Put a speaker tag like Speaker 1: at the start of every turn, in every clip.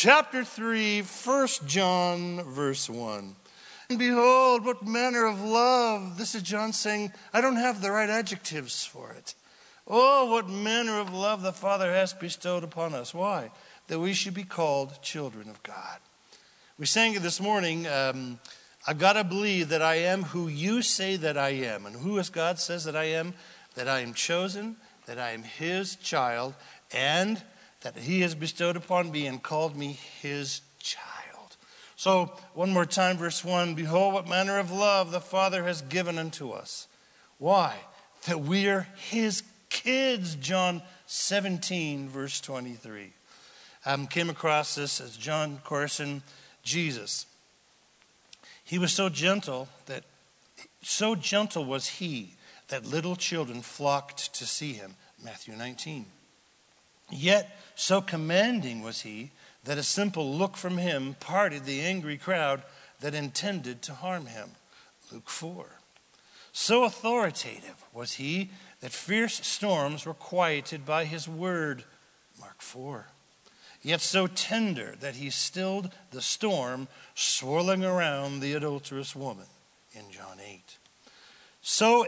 Speaker 1: chapter 3, 1 John, verse 1. And behold, what manner of love. This is John saying, I don't have the right adjectives for it. Oh, what manner of love the Father has bestowed upon us. Why? That we should be called children of God. We sang it this morning, I've got to believe that I am who you say that I am. And who as God says that I am? That I am chosen, that I am his child, and that he has bestowed upon me and called me his child. So, one more time, verse 1. Behold, what manner of love the Father has given unto us. Why? That we are his kids, John 17, verse 23. Came across this as John Corson, Jesus. He was so gentle was he that little children flocked to see him, Matthew 19. Yet so commanding was he that a simple look from him parted the angry crowd that intended to harm him, Luke 4. So authoritative was he that fierce storms were quieted by his word, Mark 4. Yet so tender that he stilled the storm swirling around the adulterous woman, in John 8. So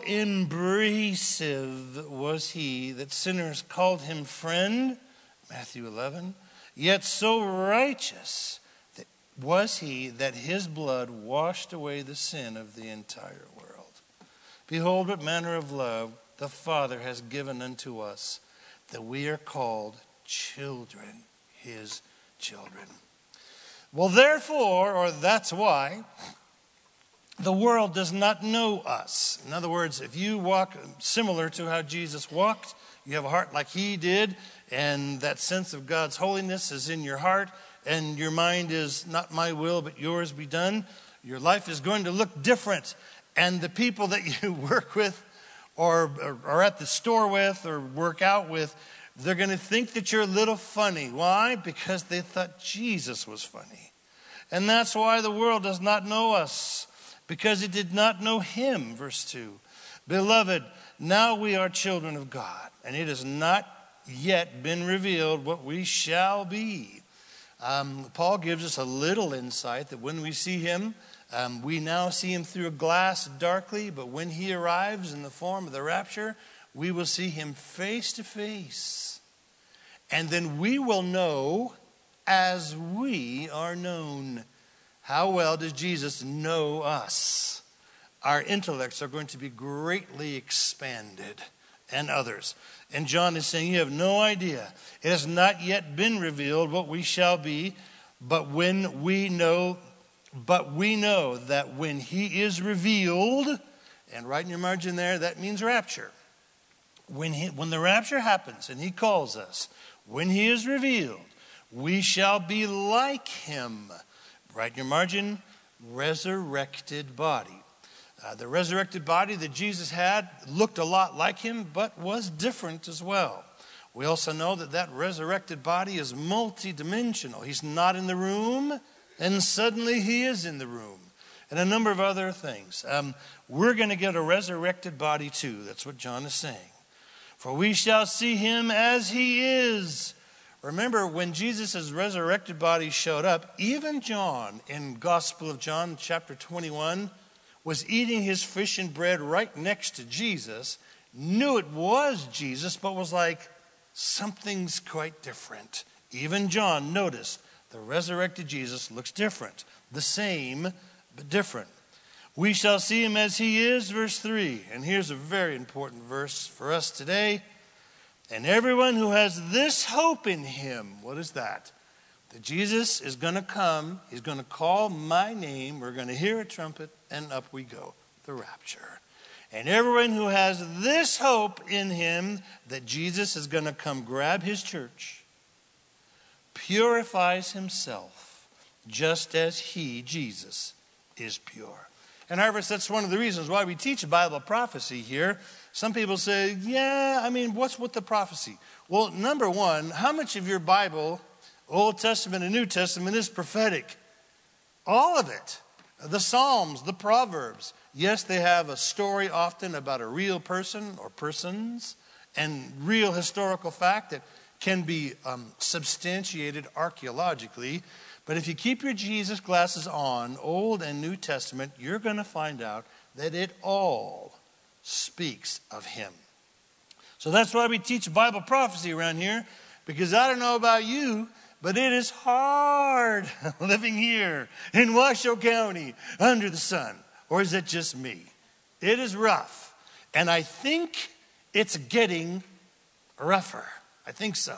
Speaker 1: embracive was he that sinners called him friend, Matthew 11. Yet so righteous was he that his blood washed away the sin of the entire world. Behold, what manner of love the Father has given unto us, that we are called children, his children. Well, therefore, or that's why, the world does not know us. In other words, if you walk similar to how Jesus walked, you have a heart like he did, and that sense of God's holiness is in your heart, and your mind is not my will, but yours be done, your life is going to look different. And the people that you work with or are at the store with or work out with, they're going to think that you're a little funny. Why? Because they thought Jesus was funny. And that's why the world does not know us, because it did not know him, verse 2. Beloved, now we are children of God, and it has not yet been revealed what we shall be. Paul gives us a little insight that when we see him, we now see him through a glass darkly, but when he arrives in the form of the rapture, we will see him face to face. And then we will know as we are known. How well does Jesus know us? Our intellects are going to be greatly expanded, and others. And John is saying, you have no idea. It has not yet been revealed what we shall be, but we know that when he is revealed, and right in your margin there, that means rapture. When the rapture happens and he calls us, when he is revealed, we shall be like him. Right in your margin, resurrected body. The resurrected body that Jesus had looked a lot like him, but was different as well. We also know that resurrected body is multidimensional. He's not in the room, and suddenly he is in the room. And a number of other things. We're going to get a resurrected body too. That's what John is saying. For we shall see him as he is. Remember, when Jesus' resurrected body showed up, even John, in Gospel of John, chapter 21, was eating his fish and bread right next to Jesus, knew it was Jesus, but was like, something's quite different. Even John noticed the resurrected Jesus looks different. The same, but different. We shall see him as he is, verse 3. And here's a very important verse for us today. And everyone who has this hope in him, what is that? That Jesus is going to come, he's going to call my name, we're going to hear a trumpet, and up we go, the rapture. And everyone who has this hope in him, that Jesus is going to come grab his church, purifies himself, just as he, Jesus, is pure. And Harvest, that's one of the reasons why we teach Bible prophecy here. Some people say, what's with the prophecy? Well, number one, how much of your Bible, Old Testament and New Testament, is prophetic? All of it. The Psalms, the Proverbs. Yes, they have a story often about a real person or persons and real historical fact that can be substantiated archaeologically. But if you keep your Jesus glasses on, Old and New Testament, you're going to find out that it all speaks of him. So that's why we teach Bible prophecy around here, because I don't know about you, but it is hard living here in Washoe County under the sun. Or is it just me? It is rough. And I think it's getting rougher. I think so.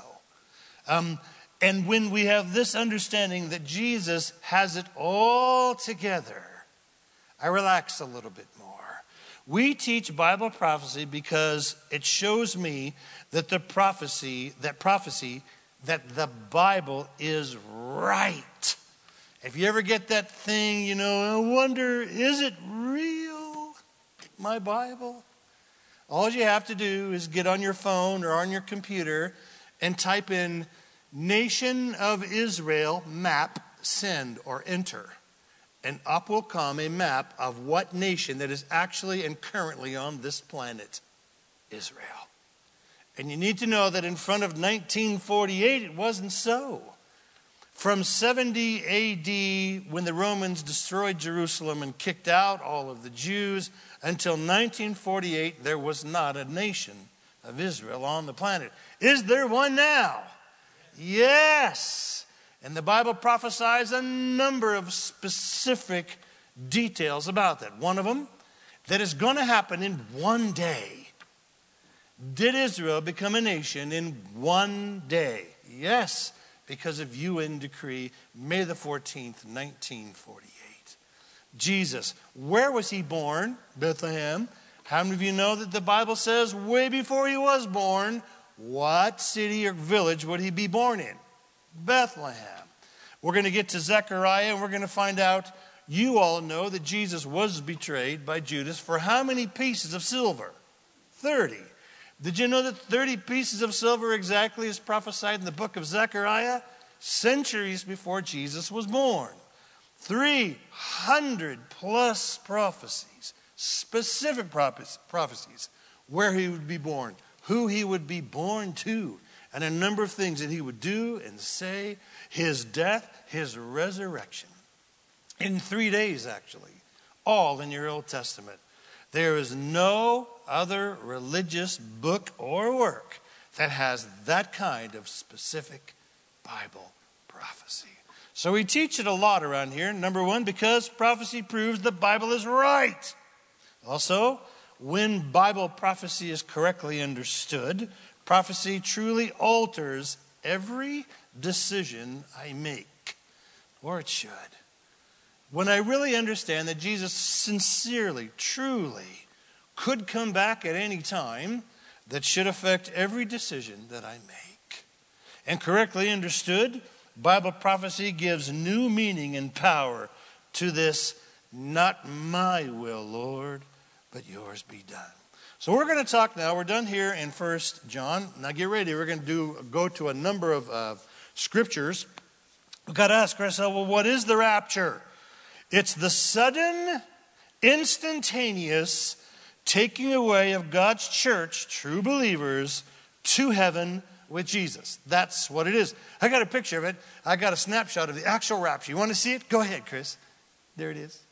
Speaker 1: And when we have this understanding that Jesus has it all together, I relax a little bit more. We teach Bible prophecy because it shows me that the prophecy that the Bible is right. If you ever get that thing, I wonder, is it real, my Bible? All you have to do is get on your phone or on your computer and type in Nation of Israel map, send, or enter. And up will come a map of what nation that is actually and currently on this planet, Israel. And you need to know that in front of 1948, it wasn't so. From 70 AD, when the Romans destroyed Jerusalem and kicked out all of the Jews, until 1948, there was not a nation of Israel on the planet. Is there one now? Yes. And the Bible prophesies a number of specific details about that. One of them, that is going to happen in one day. Did Israel become a nation in one day? Yes, because of UN decree, May the 14th, 1948. Jesus, where was he born? Bethlehem. How many of you know that the Bible says way before he was born, what city or village would he be born in? Bethlehem. We're going to get to Zechariah and we're going to find out, you all know that Jesus was betrayed by Judas for how many pieces of silver? 30. Did you know that 30 pieces of silver exactly is prophesied in the book of Zechariah? Centuries before Jesus was born. 300 plus prophecies, specific prophecies, where he would be born, who he would be born to, and a number of things that he would do and say, his death, his resurrection. In 3 days, actually, all in your Old Testament. There is no other religious book or work that has that kind of specific Bible prophecy. So we teach it a lot around here. Number one, because prophecy proves the Bible is right. Also, when Bible prophecy is correctly understood, prophecy truly alters every decision I make, or it should. When I really understand that Jesus sincerely, truly could come back at any time, that should affect every decision that I make. And correctly understood, Bible prophecy gives new meaning and power to this, not my will, Lord, but yours be done. So we're going to talk now. We're done here in 1 John. Now get ready. We're going to go to a number of scriptures. We've got to ask ourselves, well, what is the rapture? It's the sudden, instantaneous taking away of God's church, true believers, to heaven with Jesus. That's what it is. I got a picture of it. I got a snapshot of the actual rapture. You want to see it? Go ahead, Chris. There it is.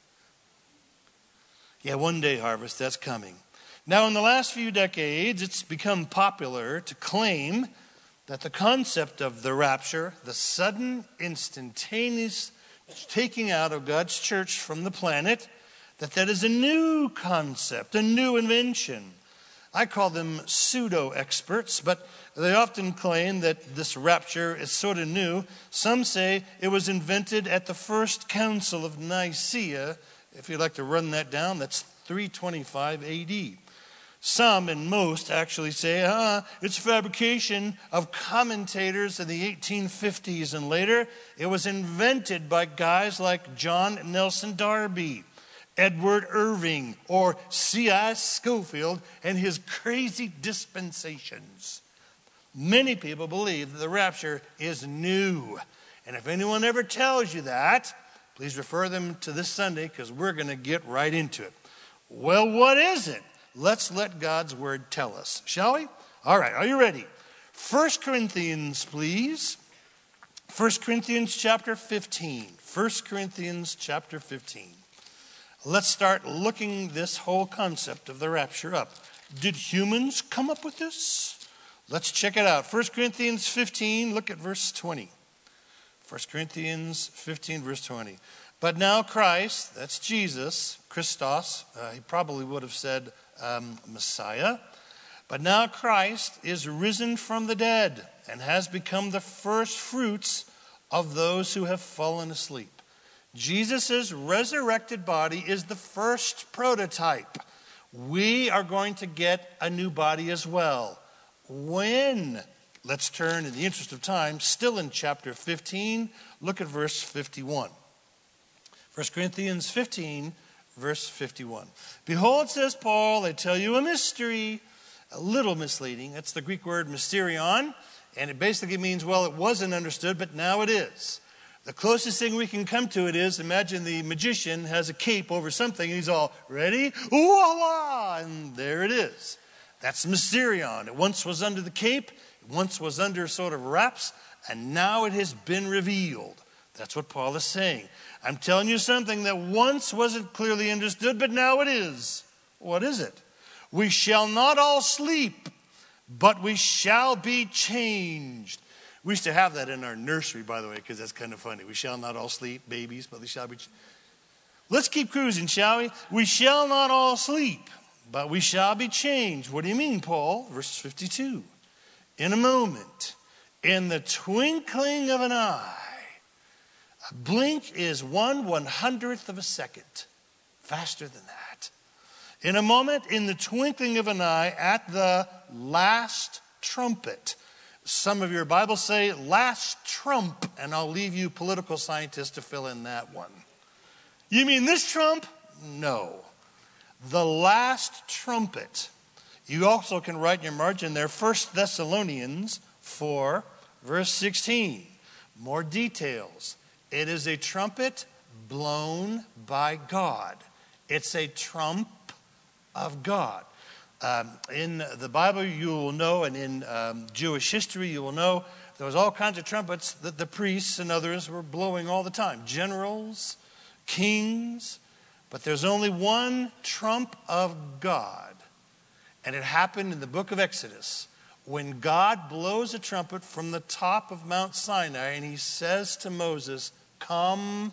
Speaker 1: Yeah, one day harvest, that's coming. Now, in the last few decades, it's become popular to claim that the concept of the rapture, the sudden, instantaneous taking out of God's church from the planet, that is a new concept, a new invention. I call them pseudo-experts, but they often claim that this rapture is sort of new. Some say it was invented at the First Council of Nicaea. If you'd like to run that down, that's 325 AD. Some and most actually say, it's fabrication of commentators in the 1850s and later. It was invented by guys like John Nelson Darby, Edward Irving, or C.I. Scofield and his crazy dispensations. Many people believe that the rapture is new. And if anyone ever tells you that, please refer them to this Sunday because we're going to get right into it. Well, what is it? Let's let God's word tell us, shall we? All right, are you ready? 1 Corinthians, please. 1 Corinthians chapter 15. 1 Corinthians chapter 15. Let's start looking this whole concept of the rapture up. Did humans come up with this? Let's check it out. 1 Corinthians 15, look at verse 20. 1 Corinthians 15, verse 20. But now Christ, that's Jesus, Christos, he probably would have said Messiah. But now Christ is risen from the dead and has become the first fruits of those who have fallen asleep. Jesus' resurrected body is the first prototype. We are going to get a new body as well. When? Let's turn, in the interest of time, still in chapter 15, look at verse 51. 1 Corinthians 15, verse 51. Behold, says Paul, I tell you a mystery, a little misleading. That's the Greek word mysterion, and it basically means, well, it wasn't understood, but now it is. The closest thing we can come to it is, imagine the magician has a cape over something, and he's all, ready? Voila! And there it is. That's mysterion. It once was under the cape, it once was under sort of wraps, and now it has been revealed. That's what Paul is saying. I'm telling you something that once wasn't clearly understood, but now it is. What is it? We shall not all sleep, but we shall be changed. We used to have that in our nursery, by the way, because that's kind of funny. We shall not all sleep, babies, but we shall be changed. Let's keep cruising, shall we? We shall not all sleep, but we shall be changed. What do you mean, Paul? Verse 52. In a moment, in the twinkling of an eye. A blink is 1/100th of a second. Faster than that. In a moment, in the twinkling of an eye, at the last trumpet. Some of your Bibles say last trump, and I'll leave you political scientists to fill in that one. You mean this trump? No. The last trumpet. You also can write in your margin there 1 Thessalonians 4, verse 16. More details. It is a trumpet blown by God. It's a trump of God. In the Bible, you will know, and in Jewish history, you will know, there was all kinds of trumpets that the priests and others were blowing all the time. Generals, kings, but there's only one trump of God. And it happened in the book of Exodus when God blows a trumpet from the top of Mount Sinai and he says to Moses, come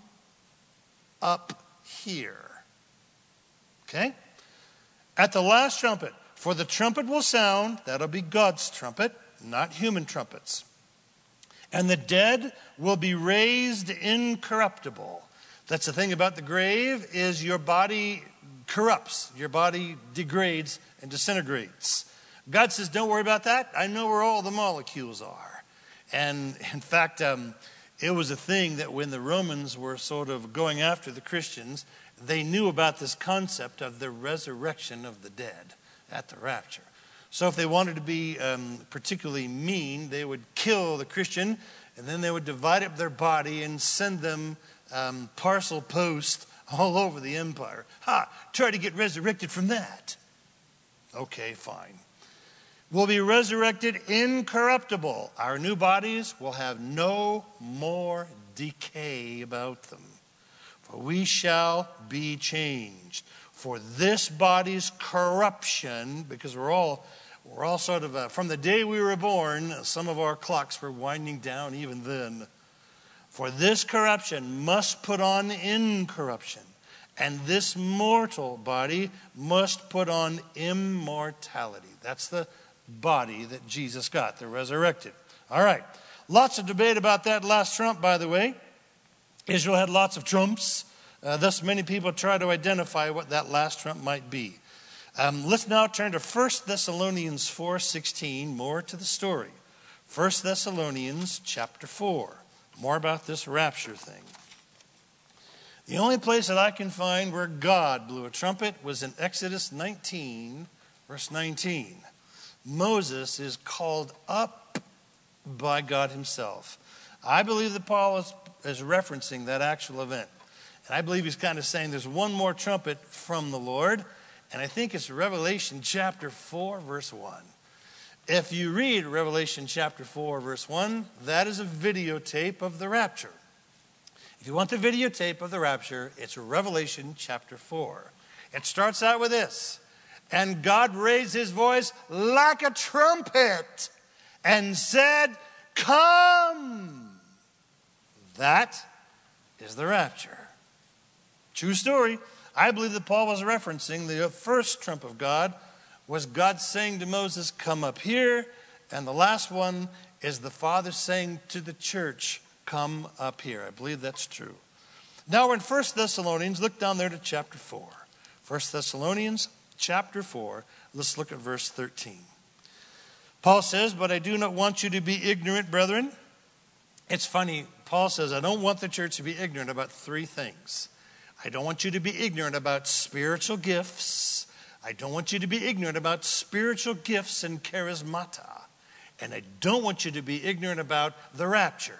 Speaker 1: up here. Okay? At the last trumpet, for the trumpet will sound, that'll be God's trumpet, not human trumpets. And the dead will be raised incorruptible. That's the thing about the grave, is your body corrupts, your body degrades and disintegrates. God says, don't worry about that. I know where all the molecules are. And in fact, it was a thing that when the Romans were sort of going after the Christians, they knew about this concept of the resurrection of the dead at the rapture. So if they wanted to be particularly mean, they would kill the Christian, and then they would divide up their body and send them parcel post all over the empire. Try to get resurrected from that. Okay, fine. We'll be resurrected incorruptible. Our new bodies will have no more decay about them. For we shall be changed. For this body's corruption, because we're all sort of, from the day we were born, some of our clocks were winding down even then. For this corruption must put on incorruption, and this mortal body must put on immortality. That's the body that Jesus got, the resurrected. All right. Lots of debate about that last trump, by the way. Israel had lots of trumps. Thus, many people try to identify what that last trump might be. Let's now turn to 1 Thessalonians 4:16, more to the story. 1 Thessalonians chapter 4, more about this rapture thing. The only place that I can find where God blew a trumpet was in Exodus 19, verse 19. Moses is called up by God himself. I believe that Paul is referencing that actual event. And I believe he's kind of saying there's one more trumpet from the Lord. And I think it's Revelation chapter 4, verse 1. If you read Revelation chapter 4, verse 1, that is a videotape of the rapture. If you want the videotape of the rapture, it's Revelation chapter 4. It starts out with this. And God raised his voice like a trumpet and said, "Come." That is the rapture. True story. I believe that Paul was referencing the first trump of God was God saying to Moses, "Come up here." And the last one is the Father saying to the church, "Come up here." I believe that's true. Now we're in 1 Thessalonians. Look down there to chapter 4. 1 Thessalonians chapter 4. Let's look at verse 13. Paul says, "But I do not want you to be ignorant, brethren." It's funny. Paul says, I don't want the church to be ignorant about three things. I don't want you to be ignorant about spiritual gifts. I don't want you to be ignorant about spiritual gifts and charismata. And I don't want you to be ignorant about the rapture.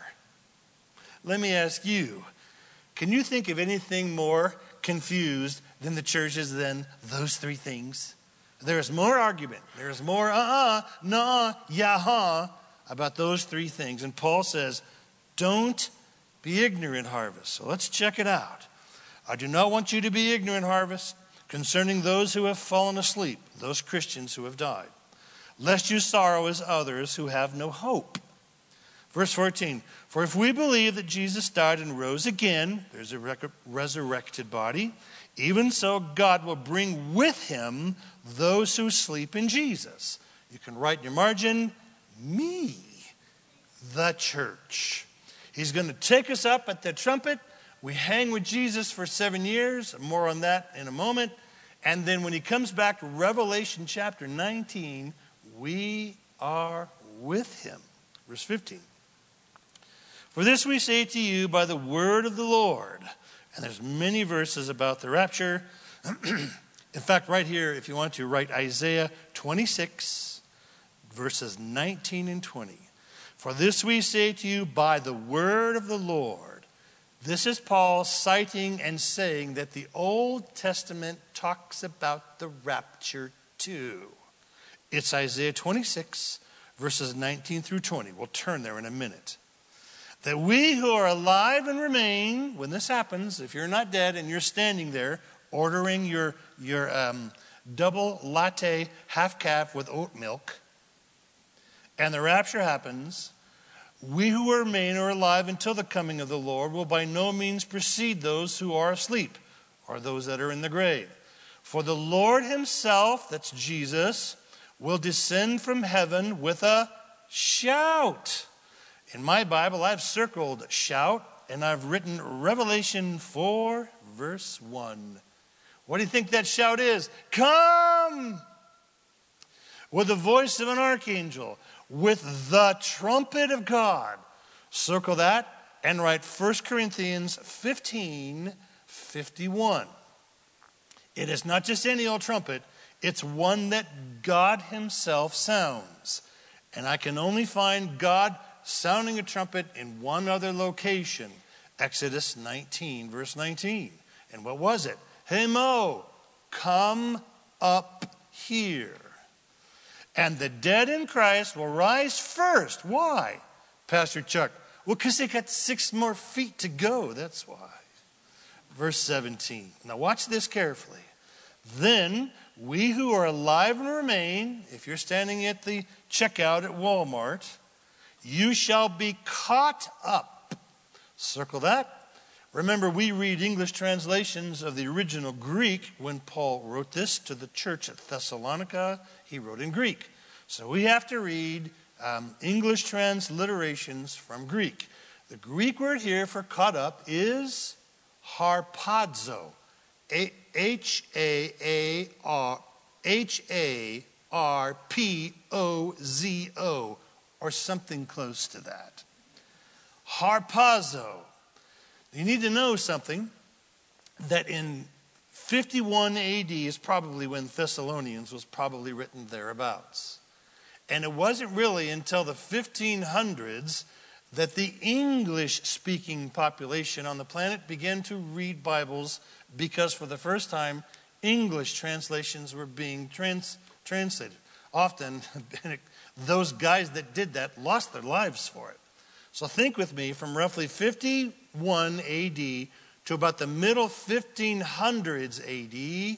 Speaker 1: Let me ask you, can you think of anything more confused than the church is than those three things? There's more argument. There's more nah, yah, about those three things. And Paul says, don't be ignorant, Harvest. So let's check it out. I do not want you to be ignorant, Harvest, concerning those who have fallen asleep, those Christians who have died, lest you sorrow as others who have no hope. Verse 14, for if we believe that Jesus died and rose again, there's a resurrected body, even so God will bring with him those who sleep in Jesus. You can write in your margin, me, the church. He's going to take us up at the trumpet. We hang with Jesus for 7 years. More on that in a moment. And then when he comes back to Revelation chapter 19, we are with him. Verse 15. For this we say to you by the word of the Lord. And there's many verses about the rapture. In fact, right here, if you want to, write Isaiah 26, verses 19 and 20. For this we say to you by the word of the Lord. This is Paul citing and saying that the Old Testament talks about the rapture too. It's Isaiah 26, verses 19 through 20. We'll turn there in a minute. That we who are alive and remain, when this happens, if you're not dead and you're standing there ordering your double latte half calf with oat milk, and the rapture happens, we who remain or alive until the coming of the Lord will by no means precede those who are asleep or those that are in the grave. For the Lord himself, that's Jesus, will descend from heaven with a shout. In my Bible, I've circled shout, and I've written Revelation 4, verse 1. What do you think that shout is? Come! With the voice of an archangel, with the trumpet of God. Circle that and write 1 Corinthians 15, 51. It is not just any old trumpet. It's one that God himself sounds. And I can only find God sounding a trumpet in one other location. Exodus 19, verse 19. And what was it? Hey Mo, come up here. And the dead in Christ will rise first. Why, Pastor Chuck? Well, because they got 6 more feet to go. That's why. Verse 17. Now watch this carefully. Then we who are alive and remain, if you're standing at the checkout at Walmart, you shall be caught up. Circle that. Remember, we read English translations of the original Greek when Paul wrote this to the church at Thessalonica. He wrote in Greek. So we have to read English transliterations from Greek. The Greek word here for caught up is harpazo. Harparpozo, or something close to that. Harpazo. You need to know something, that in 51 AD is probably when Thessalonians was probably written thereabouts. And it wasn't really until the 1500s that the English-speaking population on the planet began to read Bibles, because for the first time, English translations were being translated. Often, those guys that did that lost their lives for it. So think with me, from roughly 51 AD to about the middle 1500s AD,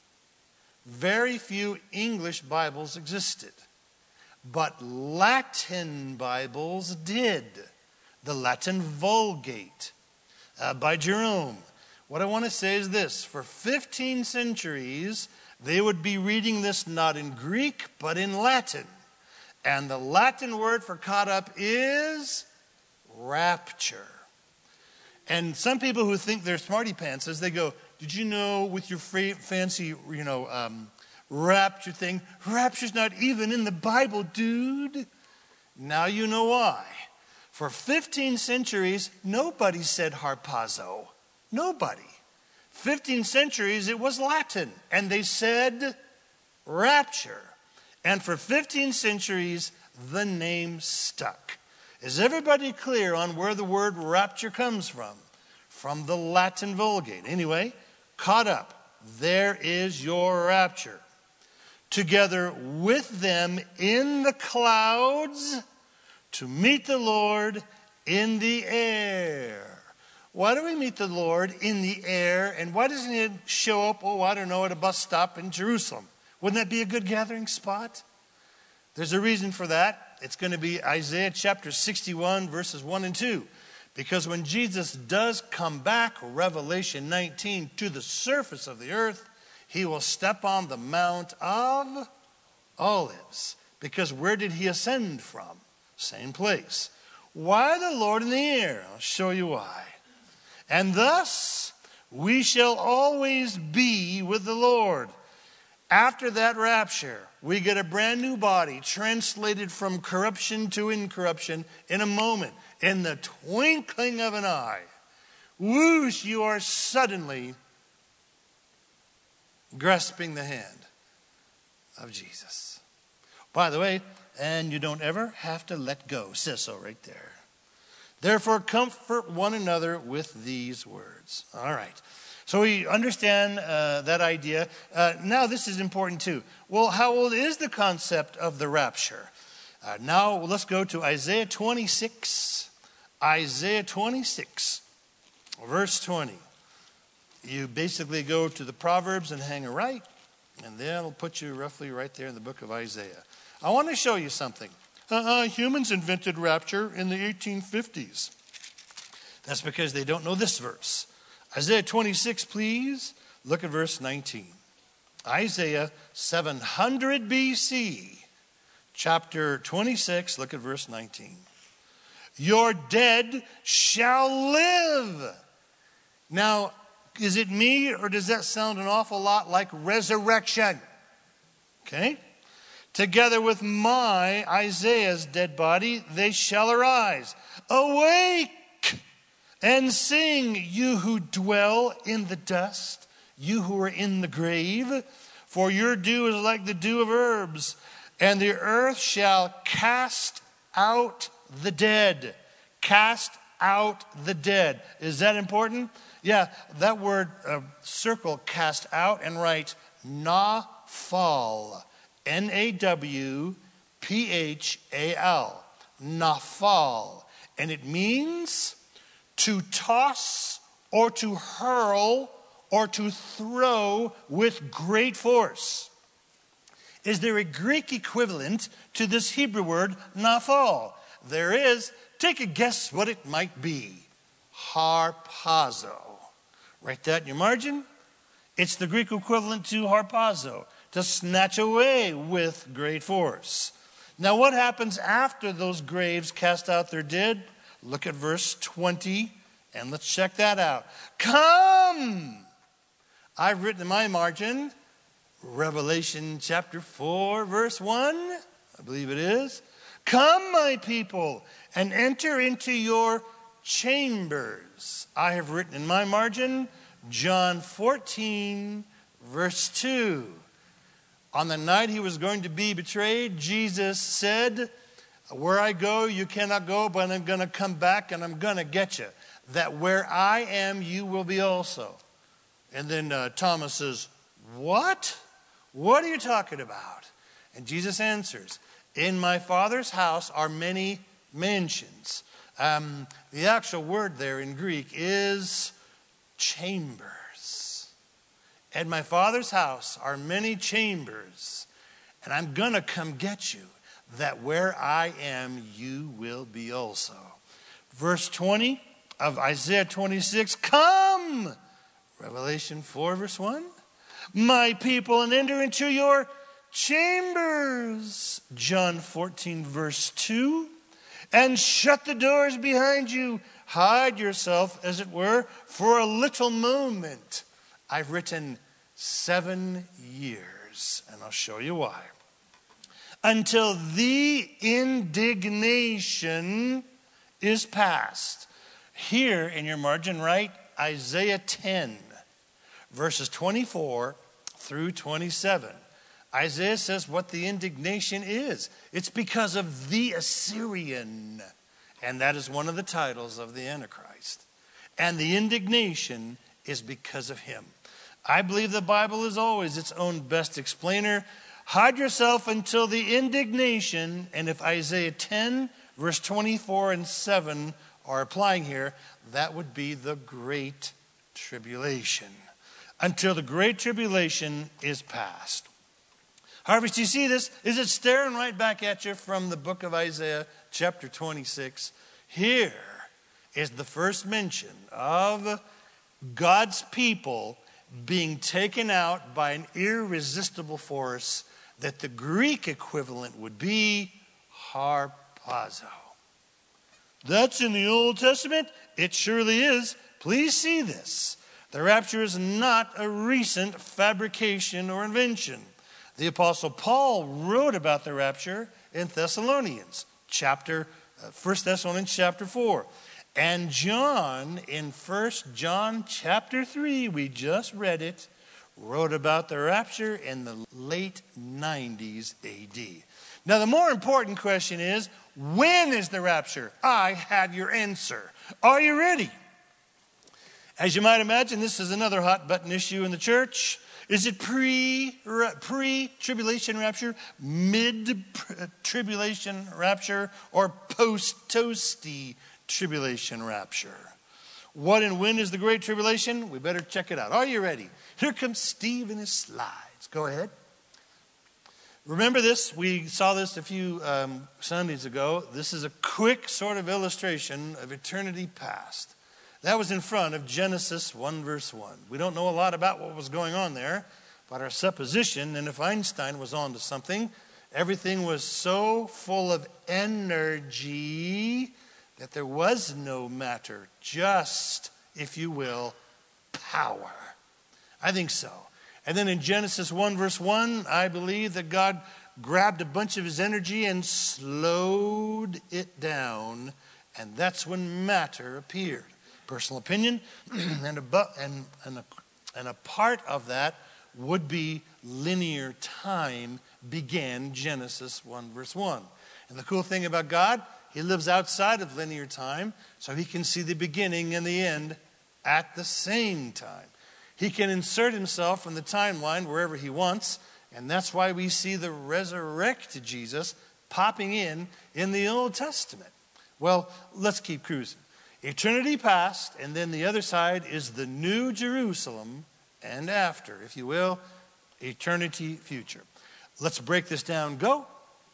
Speaker 1: very few English Bibles existed. But Latin Bibles did. The Latin Vulgate by Jerome. What I want to say is this. For 15 centuries, they would be reading this not in Greek, but in Latin. And the Latin word for caught up is rapture. And some people who think they're smarty pantses, they go, did you know with your fancy, rapture thing, rapture's not even in the Bible, dude. Now you know why. For 15 centuries, nobody said harpazo. Nobody. 15 centuries, it was Latin. And they said rapture. And for 15 centuries, the name stuck. Is everybody clear on where the word rapture comes from? From the Latin Vulgate. Anyway, caught up. There is your rapture. Together with them in the clouds to meet the Lord in the air. Why do we meet the Lord in the air? And why doesn't he show up, at a bus stop in Jerusalem? Wouldn't that be a good gathering spot? There's a reason for that. It's going to be Isaiah chapter 61, verses 1 and 2. Because when Jesus does come back, Revelation 19, to the surface of the earth, he will step on the Mount of Olives. Because where did he ascend from? Same place. Why the Lord in the air? I'll show you why. And thus we shall always be with the Lord. After that rapture, we get a brand new body translated from corruption to incorruption in a moment, in the twinkling of an eye. Whoosh, you are suddenly grasping the hand of Jesus. By the way, and you don't ever have to let go. It says so right there. Therefore, comfort one another with these words. All right. So we understand that idea. Now this is important too. Well, how old is the concept of the rapture? Now let's go to Isaiah 26. Isaiah 26, verse 20. You basically go to the Proverbs and hang a right, and that'll put you roughly right there in the book of Isaiah. I want to show you something. Humans invented rapture in the 1850s. That's because they don't know this verse. Isaiah 26, please. Look at verse 19. Isaiah 700 BC, chapter 26, look at verse 19. Your dead shall live. Now, is it me or does that sound an awful lot like resurrection? Okay. Together with my, Isaiah's dead body, they shall arise. Awake and sing, you who dwell in the dust, you who are in the grave. For your dew is like the dew of herbs, and the earth shall cast out the dead. Cast out the dead. Is that important? Yeah, that word circle cast out and write naphal. Nawphal. Naphal. And it means to toss or to hurl or to throw with great force. Is there a Greek equivalent to this Hebrew word naphal? There is. Take a guess what it might be. Harpazo. Write that in your margin. It's the Greek equivalent to harpazo, to snatch away with great force. Now what happens after those graves cast out their dead? Look at verse 20 and let's check that out. Come! I've written in my margin, Revelation chapter 4, verse 1. I believe it is. Come, my people, and enter into your chambers. I have written in my margin, John 14, verse 2. On the night he was going to be betrayed, Jesus said, where I go, you cannot go, but I'm going to come back and I'm going to get you. That where I am, you will be also. And then Thomas says, what? What are you talking about? And Jesus answers, In my Father's house are many mansions. The actual word there in Greek is chambers. At my Father's house are many chambers, and I'm going to come get you, that where I am, you will be also. Verse 20 of Isaiah 26, come! Revelation 4, verse 1. My people, and enter into your chambers. John 14, verse 2. And shut the doors behind you. Hide yourself, as it were, for a little moment. I've written 7 years, and I'll show you why. Until the indignation is past. Here in your margin, right, Isaiah 10, verses 24 through 27. Isaiah says what the indignation is. It's because of the Assyrian. And that is one of the titles of the Antichrist. And the indignation is because of him. I believe the Bible is always its own best explainer. Hide yourself until the indignation. And if Isaiah 10, verse 24 and 7 are applying here, that would be the Great Tribulation. Until the Great Tribulation is past. Harvest, do you see this? Is it staring right back at you from the book of Isaiah, chapter 26? Here is the first mention of God's people being taken out by an irresistible force that the Greek equivalent would be harpazo. That's in the Old Testament. It surely is. Please see this. The rapture is not a recent fabrication or invention. The Apostle Paul wrote about the rapture in 1 Thessalonians chapter 4. And John in 1 John chapter 3, we just read it, wrote about the rapture in the late 90s AD. Now the more important question is, when is the rapture? I have your answer. Are you ready? As you might imagine, this is another hot button issue in the church. Is it pre-tribulation rapture, mid-tribulation rapture, or post-toasty tribulation rapture? What and when is the Great Tribulation? We better check it out. Are you ready? Here comes Steve and his slides. Go ahead. Remember this? We saw this a few Sundays ago. This is a quick sort of illustration of eternity past. That was in front of Genesis 1, verse 1. We don't know a lot about what was going on there, but our supposition, and if Einstein was on to something, everything was so full of energy that there was no matter, just, if you will, power. I think so. And then in Genesis 1, verse 1, I believe that God grabbed a bunch of his energy and slowed it down, and that's when matter appeared. Personal opinion, and a part of that would be linear time began Genesis 1 verse 1. And the cool thing about God, he lives outside of linear time, so he can see the beginning and the end at the same time. He can insert himself in the timeline wherever he wants, and that's why we see the resurrected Jesus popping in the Old Testament. Well, let's keep cruising. Eternity past, and then the other side is the New Jerusalem, and after, if you will, eternity future. Let's break this down. Go.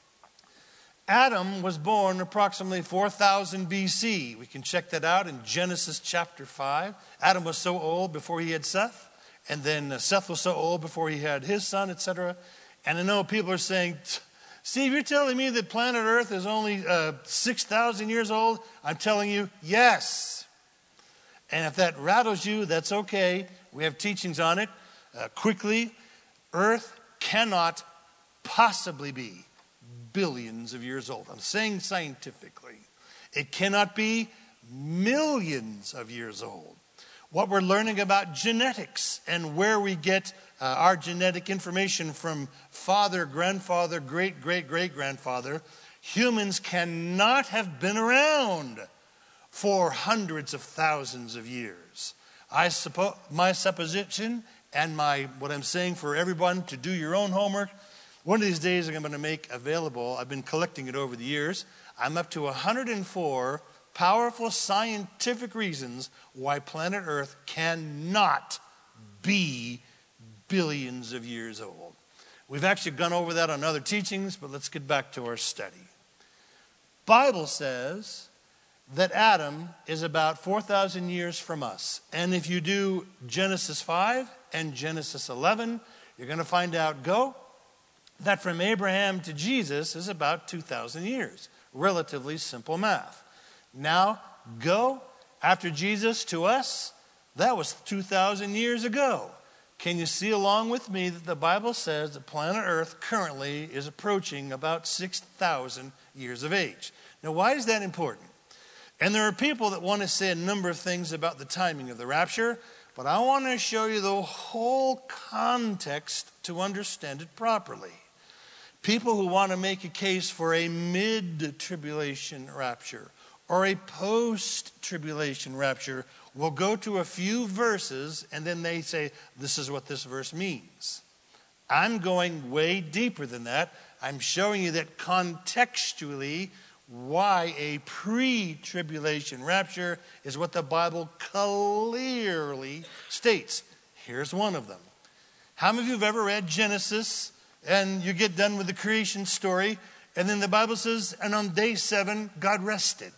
Speaker 1: Adam was born approximately 4000 BC. We can check that out in Genesis chapter 5. Adam was so old before he had Seth, and then Seth was so old before he had his son, etc. And I know people are saying, Steve, you're telling me that planet Earth is only 6,000 years old? I'm telling you, yes. And if that rattles you, that's okay. We have teachings on it. Quickly, Earth cannot possibly be billions of years old. I'm saying scientifically. It cannot be millions of years old. What we're learning about genetics and where we get our genetic information from father, grandfather, great-great-great-grandfather, humans cannot have been around for hundreds of thousands of years. I suppose my supposition and what I'm saying for everyone to do your own homework, One of these days I'm going to make available, I've been collecting it over the years, I'm up to 104 powerful scientific reasons why planet Earth cannot be billions of years old. We've actually gone over that on other teachings, but let's get back to our study. Bible says that Adam is about 4,000 years from us. And if you do Genesis 5 and Genesis 11, you're going to find out, that from Abraham to Jesus is about 2,000 years. Relatively simple math. Now, after Jesus to us, that was 2,000 years ago. Can you see along with me that the Bible says that planet Earth currently is approaching about 6,000 years of age? Now, why is that important? And there are people that want to say a number of things about the timing of the rapture, but I want to show you the whole context to understand it properly. People who want to make a case for a mid-tribulation rapture or a post-tribulation rapture will go to a few verses and then they say, this is what this verse means. I'm going way deeper than that. I'm showing you that contextually why a pre-tribulation rapture is what the Bible clearly states. Here's one of them. How many of you have ever read Genesis and you get done with the creation story and then the Bible says, and on day 7, God rested.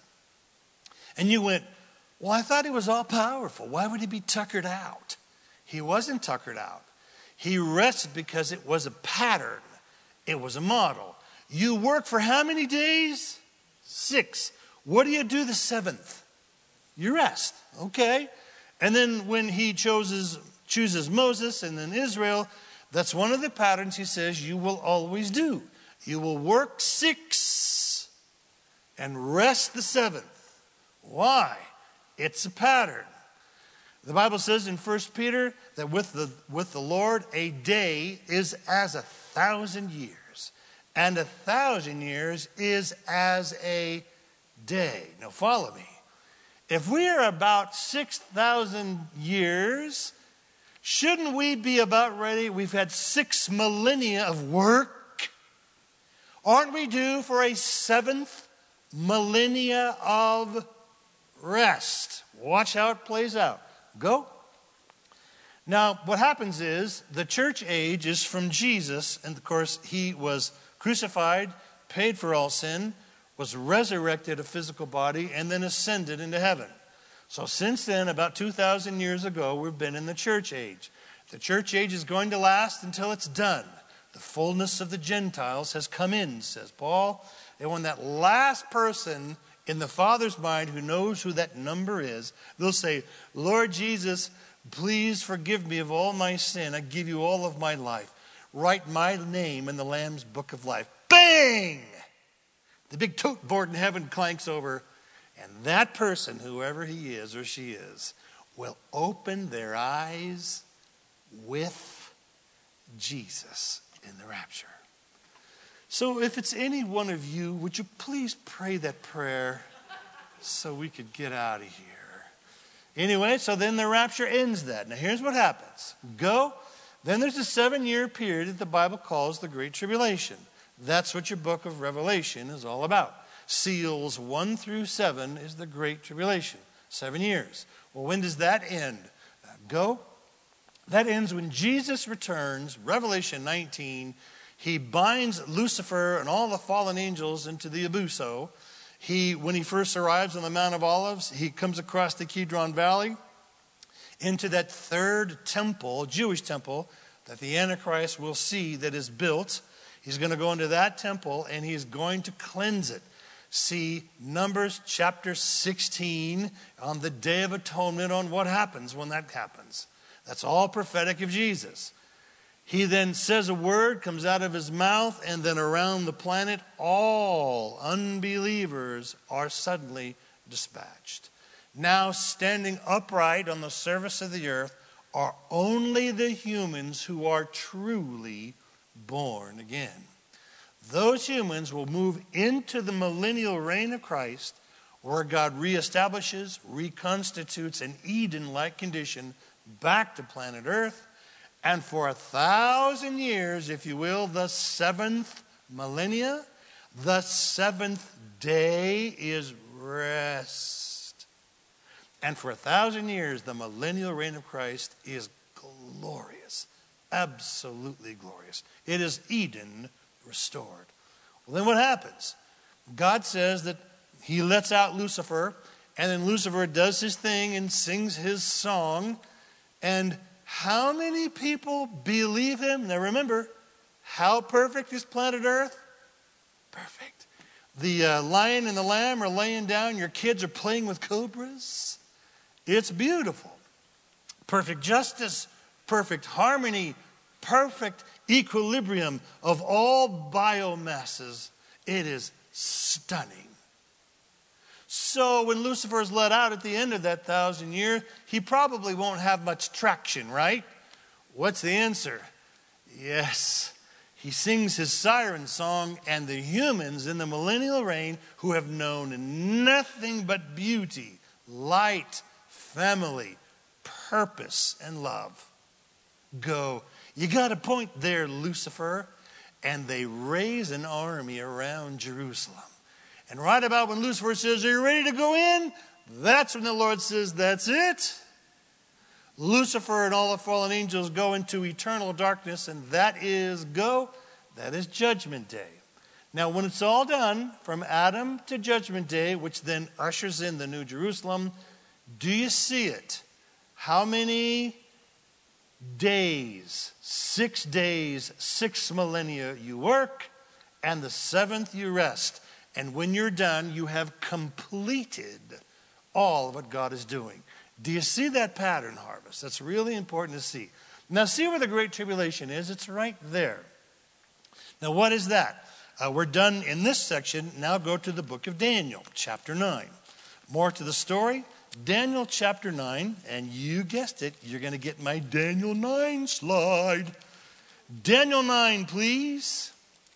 Speaker 1: And you went, well, I thought he was all powerful. Why would he be tuckered out? He wasn't tuckered out. He rested because it was a pattern. It was a model. You work for how many days? 6. What do you do the 7th? You rest. Okay. And then when he chooses Moses and then Israel, that's one of the patterns he says you will always do. You will work 6 and rest the 7th. Why? It's a pattern. The Bible says in 1 Peter that with the Lord, a day is as 1,000 years. And 1,000 years is as a day. Now follow me. If we are about 6,000 years, shouldn't we be about ready? We've had 6 millennia of work. Aren't we due for a 7th millennia of rest? Watch how it plays out. Now, what happens is the church age is from Jesus, and of course, he was crucified, paid for all sin, was resurrected a physical body, and then ascended into heaven. So since then, about 2,000 years ago, we've been in the church age. The church age is going to last until it's done. The fullness of the Gentiles has come in, says Paul. And when that last person in the Father's mind who knows who that number is, they'll say, Lord Jesus, please forgive me of all my sin. I give you all of my life. Write my name in the Lamb's book of life. Bang! The big tote board in heaven clanks over. And that person, whoever he is or she is, will open their eyes with Jesus in the rapture. So if it's any one of you, would you please pray that prayer so we could get out of here? Anyway, so then the rapture ends that. Now here's what happens. Then there's a 7-year period that the Bible calls the Great Tribulation. That's what your book of Revelation is all about. Seals 1 through 7 is the Great Tribulation. 7 years. Well, when does that end? That ends when Jesus returns, Revelation 19. He binds Lucifer and all the fallen angels into the abuso. When he first arrives on the Mount of Olives, he comes across the Kidron Valley into that third temple, Jewish temple, that the Antichrist will see that is built. He's going to go into that temple and he's going to cleanse it. See Numbers chapter 16 on the Day of Atonement on what happens when that happens. That's all prophetic of Jesus. He then says a word, comes out of his mouth, and then around the planet, all unbelievers are suddenly dispatched. Now standing upright on the surface of the earth are only the humans who are truly born again. Those humans will move into the millennial reign of Christ, where God reestablishes, reconstitutes an Eden-like condition back to planet Earth. And for 1,000 years, if you will, the seventh millennia, the seventh day is rest. And for 1,000 years, the millennial reign of Christ is glorious. Absolutely glorious. It is Eden restored. Well, then what happens? God says that he lets out Lucifer, and then Lucifer does his thing and sings his song. And how many people believe him? Now remember, how perfect is planet Earth? Perfect. The lion and the lamb are laying down. Your kids are playing with cobras. It's beautiful. Perfect justice, perfect harmony, perfect equilibrium of all biomasses. It is stunning. So when Lucifer is let out at the end of that 1,000 years, he probably won't have much traction, right? What's the answer? Yes. He sings his siren song, and the humans in the millennial reign who have known nothing but beauty, light, family, purpose, and love go, you got a point there, Lucifer. And they raise an army around Jerusalem. And right about when Lucifer says, are you ready to go in? That's when the Lord says, that's it. Lucifer and all the fallen angels go into eternal darkness, and that is Judgment Day. Now, when it's all done, from Adam to Judgment Day, which then ushers in the New Jerusalem, do you see it? How many days? 6 days, 6 millennia you work, and the seventh you rest. And when you're done, you have completed all of what God is doing. Do you see that pattern, Harvest? That's really important to see. Now, see where the Great Tribulation is. It's right there. Now, what is that? We're done in this section. Now go to the book of Daniel, chapter 9. More to the story. Daniel chapter 9, and you guessed it, you're going to get my Daniel 9 slide. Daniel 9, please.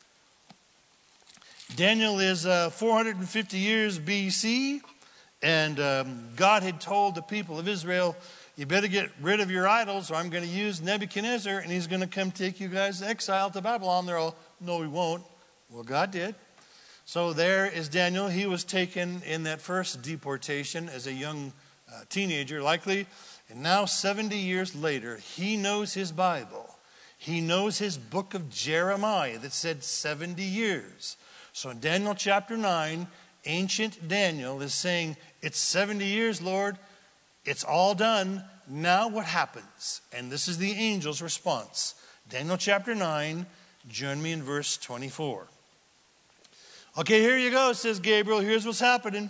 Speaker 1: Daniel is 450 years BC, and God had told the people of Israel, you better get rid of your idols, or I'm going to use Nebuchadnezzar, and he's going to come take you guys to exile to Babylon. They're all, no, he won't. Well, God did. So there is Daniel. He was taken in that first deportation as a young teenager, likely. And now 70 years later, he knows his Bible. He knows his book of Jeremiah that said 70 years. So in Daniel chapter 9, ancient Daniel is saying, it's 70 years, Lord. It's all done. Now what happens? And this is the angel's response. Daniel chapter 9, join me in verse 24. Okay, here you go, says Gabriel. Here's what's happening.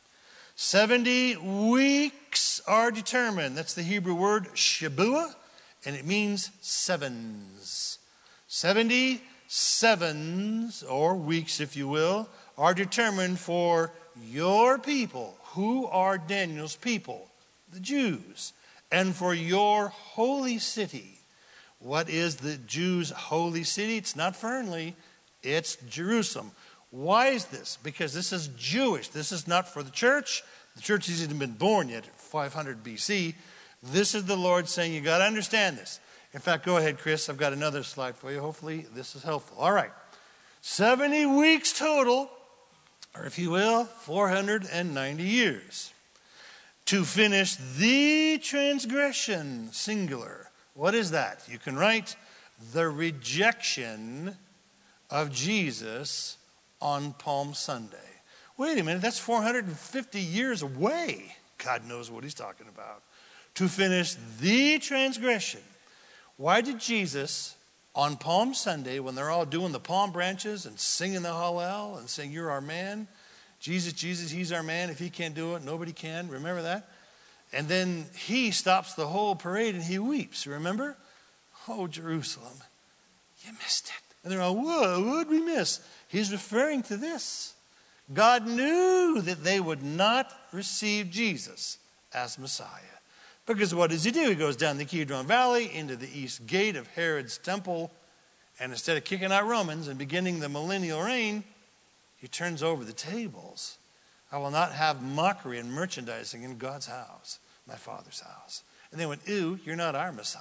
Speaker 1: 70 weeks are determined. That's the Hebrew word Shabuah, and it means sevens. 70 sevens, or weeks if you will, are determined for your people. Who are Daniel's people? The Jews. And for your holy city. What is the Jews' holy city? It's not Fernley, it's Jerusalem. Why is this? Because this is Jewish. This is not for the church. The church hasn't even been born yet at 500 BC. This is the Lord saying, you got to understand this. In fact, go ahead, Chris. I've got another slide for you. Hopefully this is helpful. All right. 70 weeks total, or if you will, 490 years. To finish the transgression, singular. What is that? You can write the rejection of Jesus on Palm Sunday. Wait a minute, that's 450 years away. God knows what he's talking about. To finish the transgression. Why did Jesus, on Palm Sunday, when they're all doing the palm branches and singing the Hallel and saying, you're our man, Jesus, Jesus, he's our man. If he can't do it, nobody can. Remember that? And then he stops the whole parade and he weeps. Remember? Oh, Jerusalem, you missed it. And they're all, whoa, what did we miss? He's referring to this. God knew that they would not receive Jesus as Messiah. Because what does he do? He goes down the Kidron Valley into the east gate of Herod's temple. And instead of kicking out Romans and beginning the millennial reign, he turns over the tables. I will not have mockery and merchandising in God's house, my Father's house. And they went, ew, you're not our Messiah.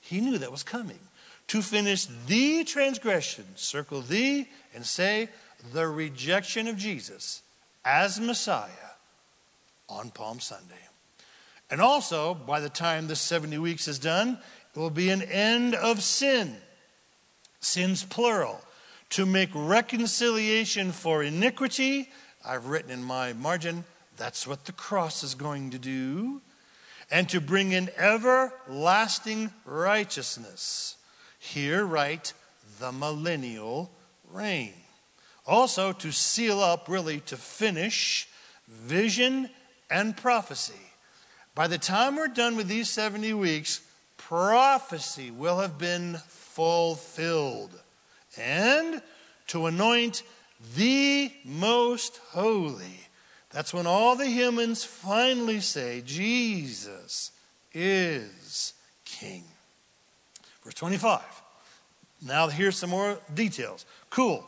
Speaker 1: He knew that was coming. To finish the transgression, circle the, and say the rejection of Jesus as Messiah on Palm Sunday. And also, by the time the 70 weeks is done, it will be an end of sin. Sins plural. To make reconciliation for iniquity. I've written in my margin, that's what the cross is going to do. And to bring in everlasting righteousness. Here write the millennial reign. Also to seal up, really to finish, vision and prophecy. By the time we're done with these 70 weeks, prophecy will have been fulfilled. And to anoint the most holy. That's when all the humans finally say, Jesus is King. Verse 25. Now here's some more details. Cool.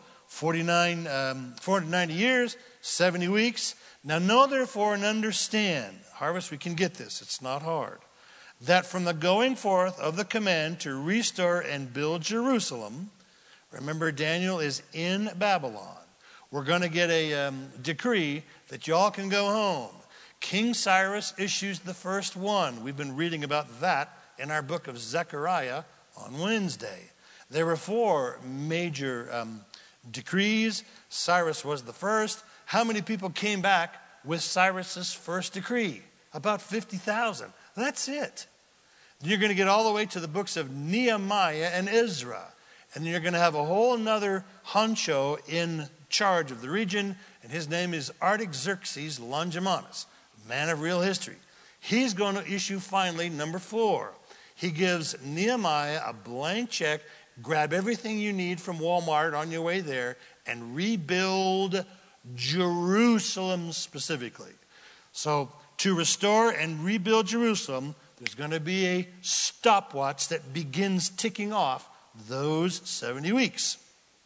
Speaker 1: 490 years, 70 weeks. Now know therefore and understand. Harvest, we can get this. It's not hard. That from the going forth of the command to restore and build Jerusalem, remember Daniel is in Babylon. We're going to get a decree that y'all can go home. King Cyrus issues the first one. We've been reading about that in our book of Zechariah on Wednesday. There were 4 major decrees. Cyrus was the first. How many people came back with Cyrus's first decree? About 50,000. That's it. You're going to get all the way to the books of Nehemiah and Ezra. And you're going to have a whole nother honcho in charge of the region. And his name is Artaxerxes Longimanus, man of real history. He's going to issue finally number 4. He gives Nehemiah a blank check. Grab everything you need from Walmart on your way there and rebuild Jerusalem specifically. So to restore and rebuild Jerusalem, there's going to be a stopwatch that begins ticking off those 70 weeks.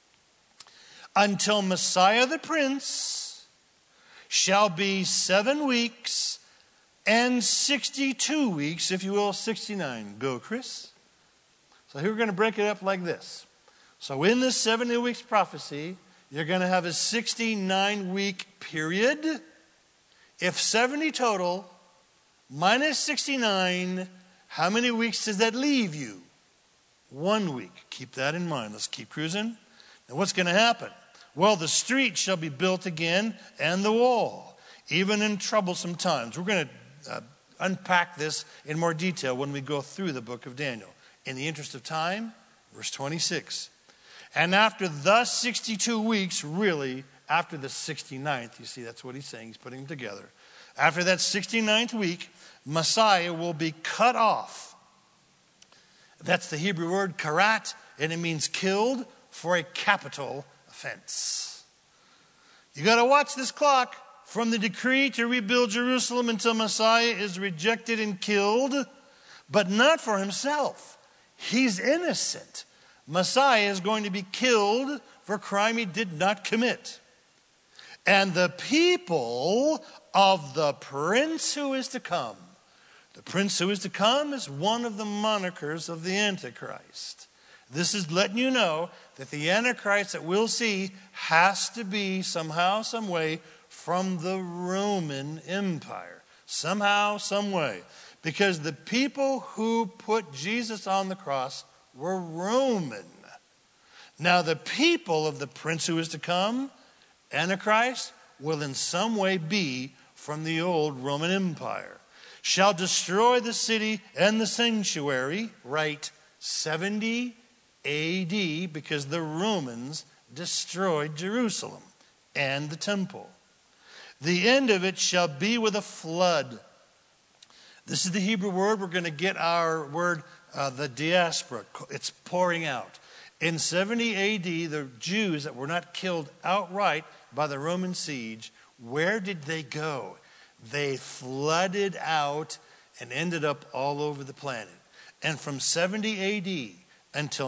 Speaker 1: Until Messiah the Prince shall be 7 weeks and 62 weeks, if you will, 69. Go, Chris. So here we're going to break it up like this. So in this 70 weeks prophecy, you're going to have a 69-week period. If 70 total minus 69, how many weeks does that leave you? 1 week. Keep that in mind. Let's keep cruising. Now what's going to happen? Well, the street shall be built again and the wall, even in troublesome times. We're going to unpack this in more detail when we go through the book of Daniel. In the interest of time, verse 26. And after the 62 weeks, really, after the 69th, you see, that's what he's saying. He's putting them together. After that 69th week, Messiah will be cut off. That's the Hebrew word karat, and it means killed for a capital offense. You got to watch this clock from the decree to rebuild Jerusalem until Messiah is rejected and killed, but not for himself. He's innocent. Messiah is going to be killed for a crime he did not commit. And the people of the prince who is to come. The prince who is to come is one of the monikers of the Antichrist. This is letting you know that the Antichrist that we'll see has to be somehow, some way from the Roman Empire. Somehow, some way. Because the people who put Jesus on the cross were Roman. Now the people of the prince who is to come, Antichrist, will in some way be from the old Roman Empire. Shall destroy the city and the sanctuary, right, 70 AD, because the Romans destroyed Jerusalem and the temple. The end of it shall be with a flood. This is the Hebrew word. We're going to get our word, the diaspora. It's pouring out. In 70 AD, the Jews that were not killed outright by the Roman siege, where did they go? They flooded out and ended up all over the planet. And from 70 AD until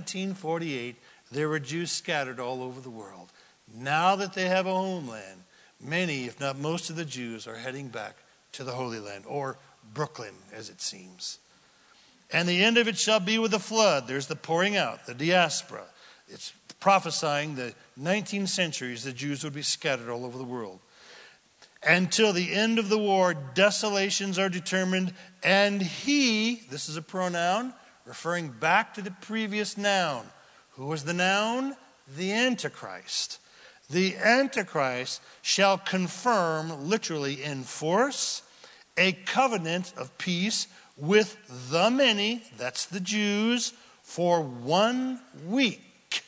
Speaker 1: 1948, there were Jews scattered all over the world. Now that they have a homeland, many, if not most of the Jews are heading back to the Holy Land, or Brooklyn, as it seems. And the end of it shall be with a flood. There's the pouring out, the diaspora. It's prophesying the 19 centuries the Jews would be scattered all over the world. Until the end of the war, desolations are determined, and he, this is a pronoun, referring back to the previous noun. Who was the noun? The Antichrist. The Antichrist shall confirm, literally enforce, a covenant of peace with the many, that's the Jews, for 1 week.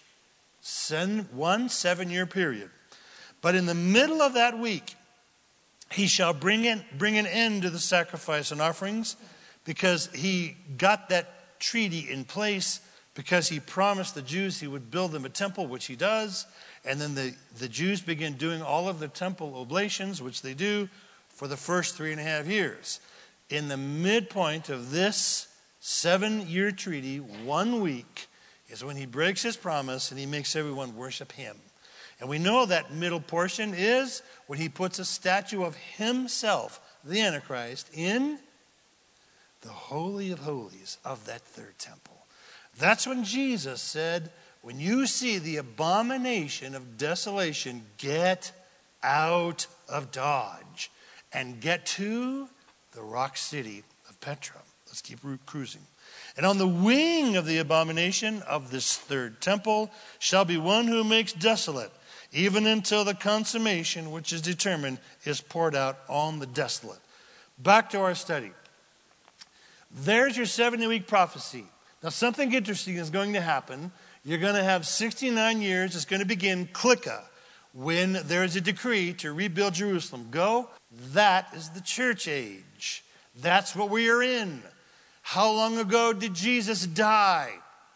Speaker 1: One 7-year period. But in the middle of that week, he shall bring an end to the sacrifice and offerings, because he got that treaty in place, because he promised the Jews he would build them a temple, which he does. And then the Jews begin doing all of the temple oblations, which they do for the first 3.5 years. In the midpoint of this 7-year treaty, 1 week, is when he breaks his promise and he makes everyone worship him. And we know that middle portion is when he puts a statue of himself, the Antichrist, in the Holy of Holies of that third temple. That's when Jesus said, when you see the abomination of desolation, get out of Dodge and get to the rock city of Petra. Let's keep cruising. And on the wing of the abomination of this third temple shall be one who makes desolate, even until the consummation which is determined is poured out on the desolate. Back to our study. There's your 70-week prophecy. Now something interesting is going to happen. You're going to have 69 years. It's going to begin Clicca, when there is a decree to rebuild Jerusalem. Go. That is the church age. That's what we are in. How long ago did Jesus die?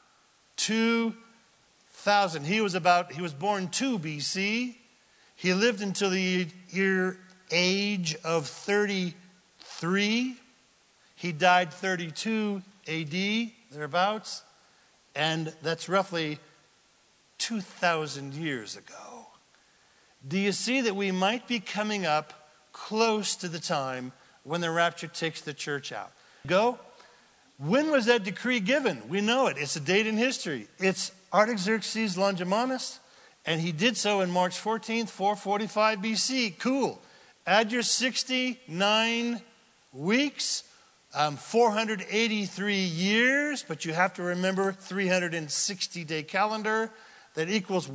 Speaker 1: 2,000. He was born 2 BC. He lived until the age of 33. He died 32 AD, thereabouts. And that's roughly 2,000 years ago. Do you see that we might be coming up close to the time when the rapture takes the church out? Go. When was that decree given? We know it. It's a date in history. It's Artaxerxes Longimanus, and he did so in March 14th, 445 BC. Cool. Add your 69 weeks, 483 years, but you have to remember 360-day calendar. That equals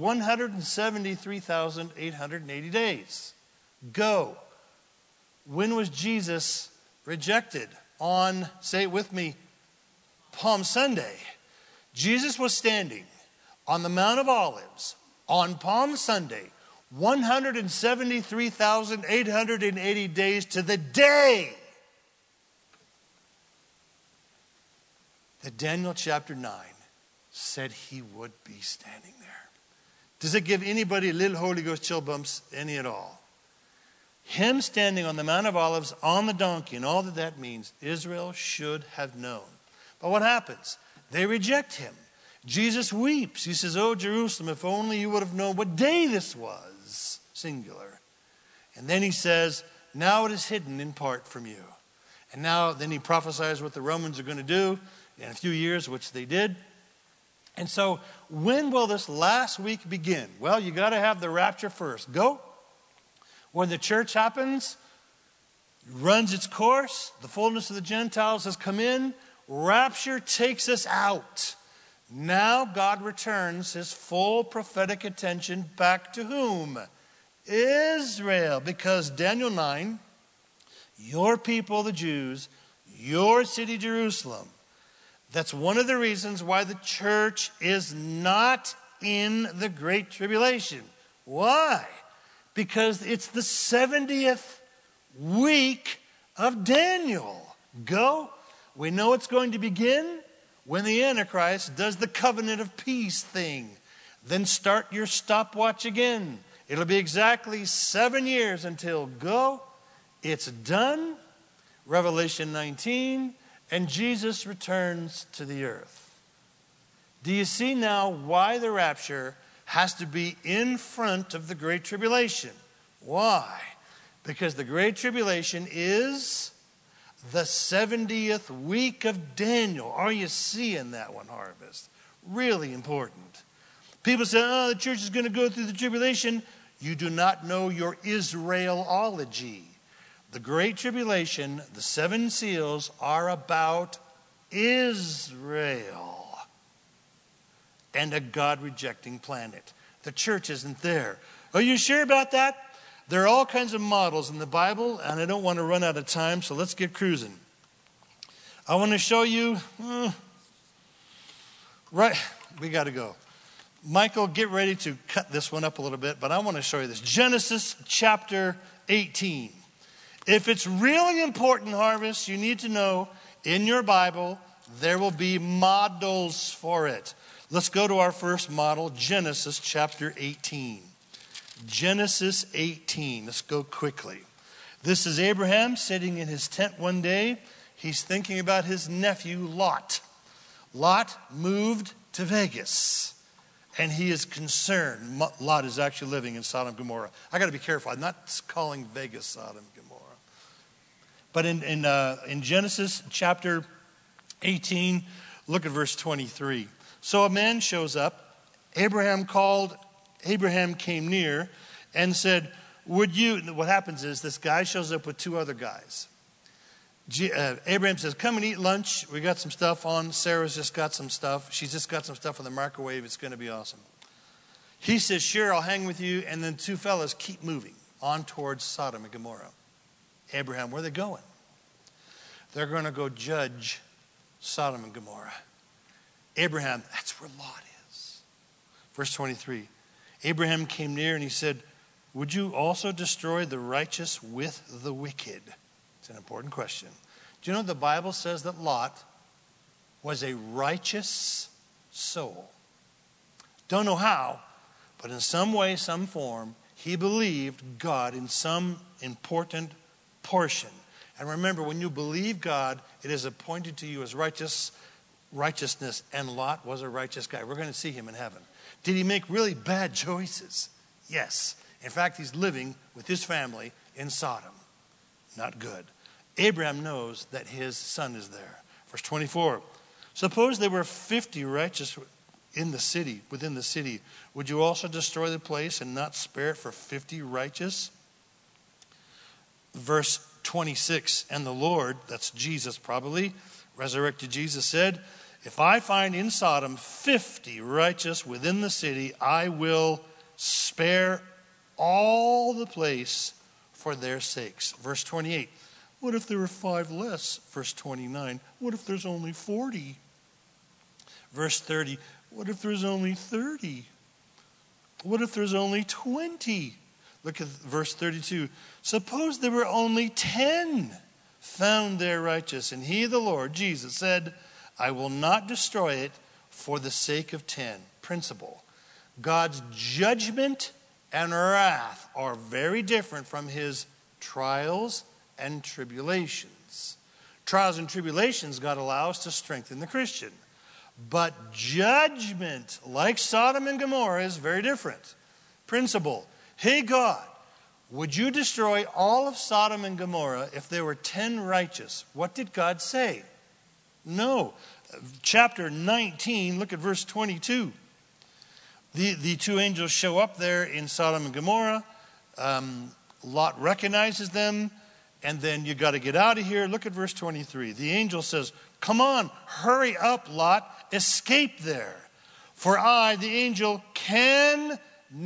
Speaker 1: 173,880 days. Go. When was Jesus rejected? On, say it with me, Palm Sunday. Jesus was standing on the Mount of Olives on Palm Sunday, 173,880 days to the day that Daniel chapter 9 said he would be standing there. Does it give anybody little Holy Ghost chill bumps, any at all? Him standing on the Mount of Olives on the donkey and all that that means, Israel should have known. But what happens? They reject him. Jesus weeps. He says, "Oh, Jerusalem, if only you would have known what day this was," singular. And then he says, "Now it is hidden in part from you." And then he prophesies what the Romans are going to do in a few years, which they did. And so when will this last week begin? Well, you got to have the rapture first. Go. When the church happens, runs its course, the fullness of the Gentiles has come in, rapture takes us out. Now God returns his full prophetic attention back to whom? Israel. Because Daniel 9, your people, the Jews, your city, Jerusalem. That's one of the reasons why the church is not in the Great Tribulation. Why? Because it's the 70th week of Daniel. Go. We know it's going to begin when the Antichrist does the covenant of peace thing. Then start your stopwatch again. It'll be exactly 7 years until go. It's done. Revelation 19. And Jesus returns to the earth. Do you see now why the rapture has to be in front of the Great Tribulation? Why? Because the Great Tribulation is the 70th week of Daniel. Are you seeing that one, Harvest? Really important. People say, oh, the church is going to go through the tribulation. You do not know your Israelology. The Great Tribulation, the 7 seals, are about Israel and a God-rejecting planet. The church isn't there. Are you sure about that? There are all kinds of models in the Bible, and I don't want to run out of time, so let's get cruising. I want to show you, right, we got to go. Michael, get ready to cut this one up a little bit, but I want to show you this. Genesis chapter 18. If it's really important, Harvest, you need to know in your Bible there will be models for it. Let's go to our first model, Genesis chapter 18. Genesis 18. Let's go quickly. This is Abraham sitting in his tent one day. He's thinking about his nephew, Lot. Lot moved to Vegas, and he is concerned. Lot is actually living in Sodom and Gomorrah. I got to be careful. I'm not calling Vegas Sodom and Gomorrah. But in Genesis chapter 18, look at verse 23. So a man shows up. Abraham came near and said, would you, what happens is this guy shows up with 2 other guys. Abraham says, come and eat lunch. We got some stuff on. Sarah's just got some stuff. She's just got some stuff in the microwave. It's going to be awesome. He says, sure, I'll hang with you. And then 2 fellas keep moving on towards Sodom and Gomorrah. Abraham, where are they going? They're going to go judge Sodom and Gomorrah. Abraham, that's where Lot is. Verse 23. Abraham came near and he said, would you also destroy the righteous with the wicked? It's an important question. Do you know the Bible says that Lot was a righteous soul? Don't know how, but in some way, some form, he believed God in some important portion. And remember, when you believe God, it is appointed to you as righteousness, and Lot was a righteous guy. We're going to see him in heaven. Did he make really bad choices? Yes. In fact, he's living with his family in Sodom. Not good. Abraham knows that his son is there. Verse 24. Suppose there were 50 righteous within the city. Would you also destroy the place and not spare it for 50 righteous? Verse 26. And the Lord, that's Jesus probably, resurrected Jesus, said, if I find in Sodom 50 righteous within the city, I will spare all the place for their sakes. Verse 28. What if there were 5 less? Verse 29. What if there's only 40? Verse 30. What if there's only 30? What if there's only 20? Look at verse 32. Suppose there were only 10 found there righteous. And he, the Lord, Jesus, said, I will not destroy it for the sake of 10. Principle. God's judgment and wrath are very different from his trials and tribulations. Trials and tribulations God allows to strengthen the Christian. But judgment, like Sodom and Gomorrah, is very different. Principle. Hey God, would you destroy all of Sodom and Gomorrah if there were 10 righteous? What did God say? No. Chapter 19, look at verse 22. The 2 angels show up there in Sodom and Gomorrah. Lot recognizes them. And then you got to get out of here. Look at verse 23. The angel says, come on, hurry up, Lot. Escape there. For I, the angel, cannot,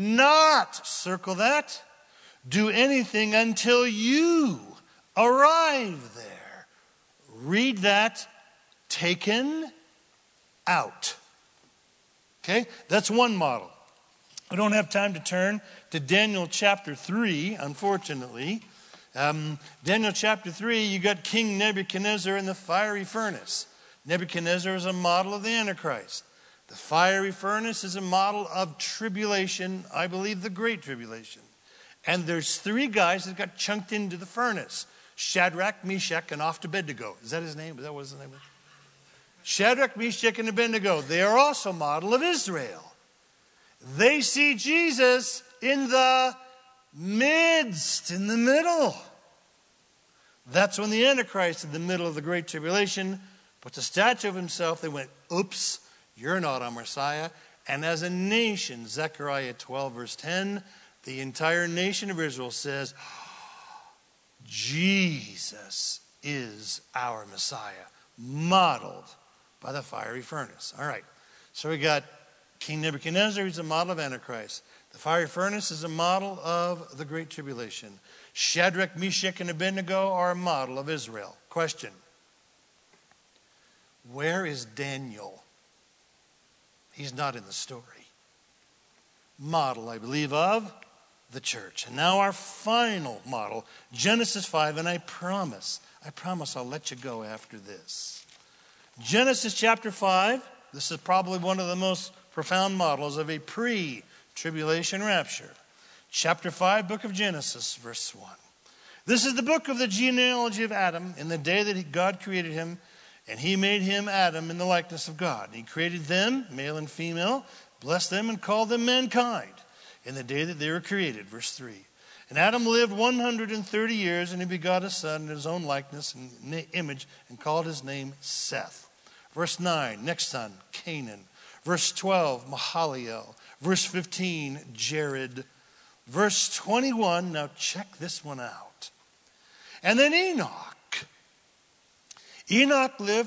Speaker 1: circle that, do anything until you arrive there. Read that. Taken out. Okay, that's one model. I don't have time to turn to Daniel chapter 3, unfortunately. Daniel chapter 3, you got King Nebuchadnezzar in the fiery furnace. Nebuchadnezzar is a model of the Antichrist. The fiery furnace is a model of tribulation, I believe the Great Tribulation. And there's 3 guys that got chunked into the furnace. Shadrach, Meshach, and Abednego. Is that his name? Is that what his name is? Shadrach, Meshach, and Abednego. They are also a model of Israel. They see Jesus in the midst, in the middle. That's when the Antichrist, in the middle of the Great Tribulation, puts a statue of himself. They went, oops, you're not our Messiah. And as a nation, Zechariah 12, verse 10, the entire nation of Israel says, Jesus is our Messiah, modeled by the fiery furnace. All right, so we got King Nebuchadnezzar, he's a model of Antichrist. The fiery furnace is a model of the Great Tribulation. Shadrach, Meshach, and Abednego are a model of Israel. Question: where is Daniel? He's not in the story. Model, I believe, of the church. And now our final model, Genesis 5, and I promise I'll let you go after this. Genesis chapter 5, this is probably one of the most profound models of a pre-tribulation rapture. Chapter 5, book of Genesis, verse 1. This is the book of the genealogy of Adam in the day that God created him, and he made him, Adam, in the likeness of God. And he created them, male and female, blessed them, and called them mankind in the day that they were created. Verse 3. And Adam lived 130 years, and he begot a son in his own likeness and image, and called his name Seth. Verse 9, next son, Canaan. Verse 12, Mahalalel. Verse 15, Jared. Verse 21, now check this one out. And then Enoch. Enoch lived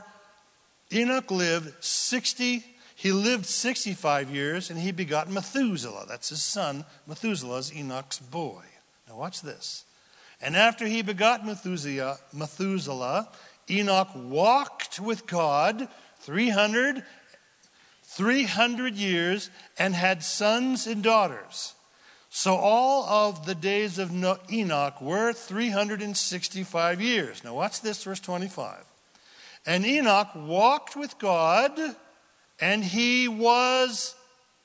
Speaker 1: 65 years, and he begot Methuselah. That's his son. Methuselah is Enoch's boy. Now watch this. And after he begot Methuselah, Enoch walked with God 300 years and had sons and daughters. So all of the days of Enoch were 365 years. Now watch this, verse 25. And Enoch walked with God, and he was,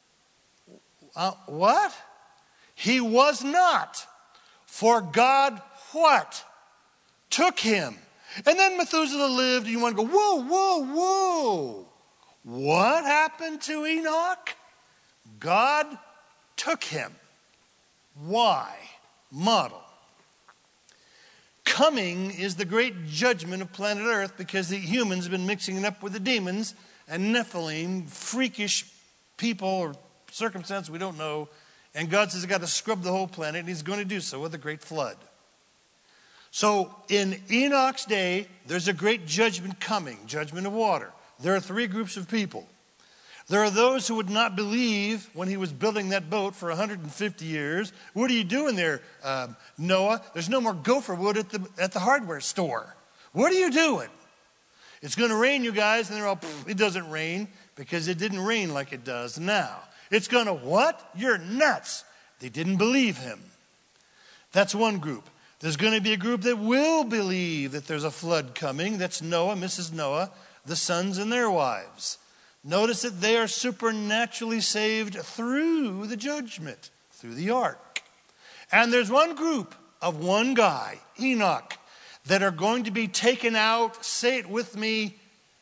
Speaker 1: what? He was not. For God, what? Took him. And then Methuselah lived, and you want to go, whoa. What happened to Enoch? God took him. Why? Model. Coming is the great judgment of planet Earth because the humans have been mixing it up with the demons and Nephilim, freakish people or circumstance we don't know. And God says he's got to scrub the whole planet, and he's going to do so with a great flood. So in Enoch's day, there's a great judgment coming, judgment of water. There are three groups of people. There are those who would not believe when he was building that boat for 150 years. What are you doing there, Noah? There's no more gopher wood at the hardware store. What are you doing? It's going to rain, you guys. And they're all, it doesn't rain because it didn't rain like it does now. It's going to what? You're nuts. They didn't believe him. That's one group. There's going to be a group that will believe that there's a flood coming. That's Noah, Mrs. Noah, the sons and their wives. Notice that they are supernaturally saved through the judgment, through the ark. And there's one group of one guy, Enoch, that are going to be taken out, say it with me,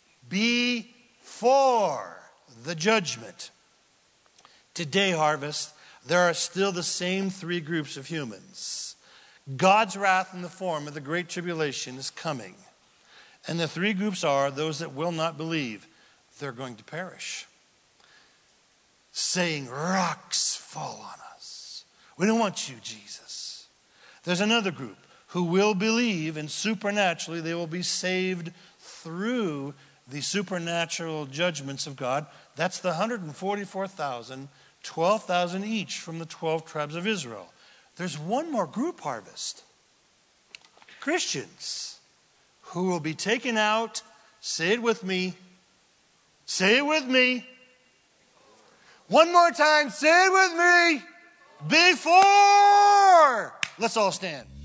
Speaker 1: before the judgment. Today, Harvest, there are still the same three groups of humans. God's wrath in the form of the Great Tribulation is coming. And the three groups are those that will not believe. They're going to perish. Saying, rocks fall on us. We don't want you, Jesus. There's another group who will believe, and supernaturally they will be saved through the supernatural judgments of God. That's the 144,000, 12,000 each from the 12 tribes of Israel. There's one more group, Harvest. Christians who will be taken out, say it with me. Say it with me. One more time, say it with me. Before. Let's all stand.